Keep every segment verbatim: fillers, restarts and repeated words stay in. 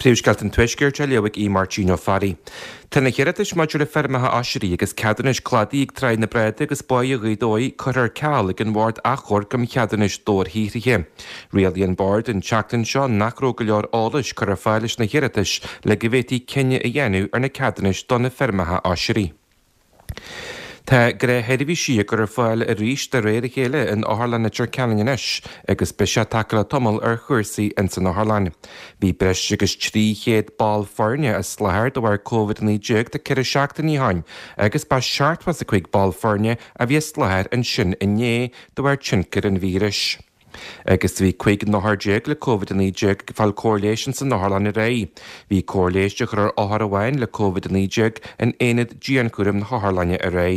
Príomhscailt an tuisceir te leabhaigh í Martino Fari. Tána chéireatais maidiúla fermatha áisirí agus ceadanis cladaí ag tráid na breide agus baí a ghidóí chuir ceall ag an bhard a chur go cheadanis dór hírithe. Réalaíon bord an teachtain seo nachró go leor álas chuir fáilis na chéireatais le go bhhétaí cinenne a dhéanú ar na ceadanis donna fermatha áisirí. Tá gur heidirhí si gur fáil a ríis de réir chéile in áthlan na Turcanin-is agus be se takeal tomol ar chuirsaí in san áthlan. Bhí breis agus trí chéad ball forne is sláthir do bhar COVID níodeag de ceir seachtain í hain agus ba seaartwas a chuig ball forne a bhí sláthir an sin inné do bhar tincir an víris. Agus bhí chuig náthdeag le COVID níodeag fáil cóirléisian san náthlan i ré. Bhí cóirléisteach ar áthar amháin le COVID níodeag in éad díancurim na háthlanne a ré.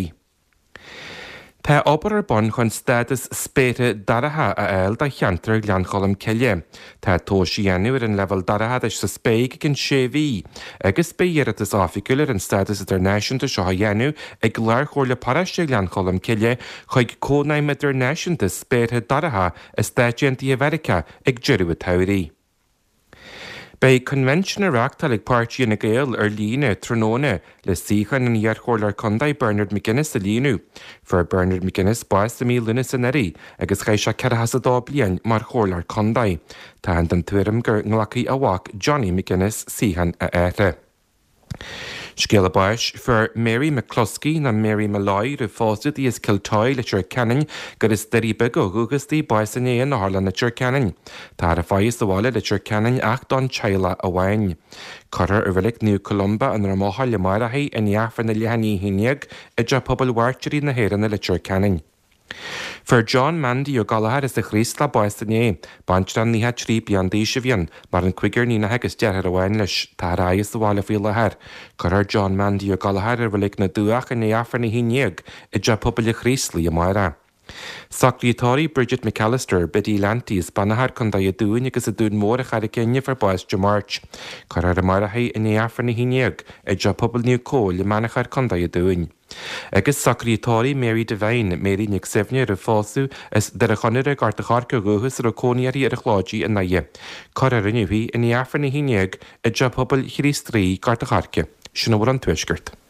Tá obair ar bon chun stadas spéire daratha a eil da cheantar leancholam ceile. Tá tóisí dhéanú ar an level daratha is sa spéig gin sé bhí, agus spéiad is áficúil ar an stadas international seo dhéanú ag leir chóir le paraiste leancholam ceile chuig cónaim international spéire daratha is stáidéantí America ag deireadh tairí. Bei convention Iraq talig party na gael ar líne tróna le síchan an iarchóir condai Bernard McGuinness a línu. For Bernard McGuinness báis mí lunas an eri, agus chai se cerhas a dá blian mar chóir condai. Tá an tuairim gur nglacaí a wach Johnny McGuinness síchan a éire. Scéal báis for Mary McCluskey na Mary Malloy ru fásid í is Kiltáil le Turcanin gur is deríbe go agus tí báis in éon ála na Turcanin. Tá a fáis doháile le Turcanin ach don Chaila a bhain. Cuir ar bhfuilig New Columba an ar máthal le marathaí in neafar na lehanní híneag i de pobl wartirí na héireanna le Turcanin. For John Mandy o Galahad is de Christ la báis in é, banchran ní het trí bían díise bhíon, mar an cuigar ní na hegus dearthar a bhain leis tá ráis do bhála fí lethir. Cuir John Mandy o Galahad ar bhfuilig na dúach in neafar na híneag i de pobl le Christlí a maira. Secretary Bridget McAllister bidí Lanty is banahar chun da a dún agus a dún mór a char cenne for báis de March. Cuir ar a marathaí in neafar na híneag i de pobl níú cóil le manachar chun da a dún. Agus Secretary Mary Devine Mary Nick Sevne ar fásu is de a chonir a garta charca gohus ar a cóniarí ar a chládí in naie. Cuir ar iniuhí in neafar na híneag i de pobl chrístrí garta charca. Sin bhar an tuisgurt.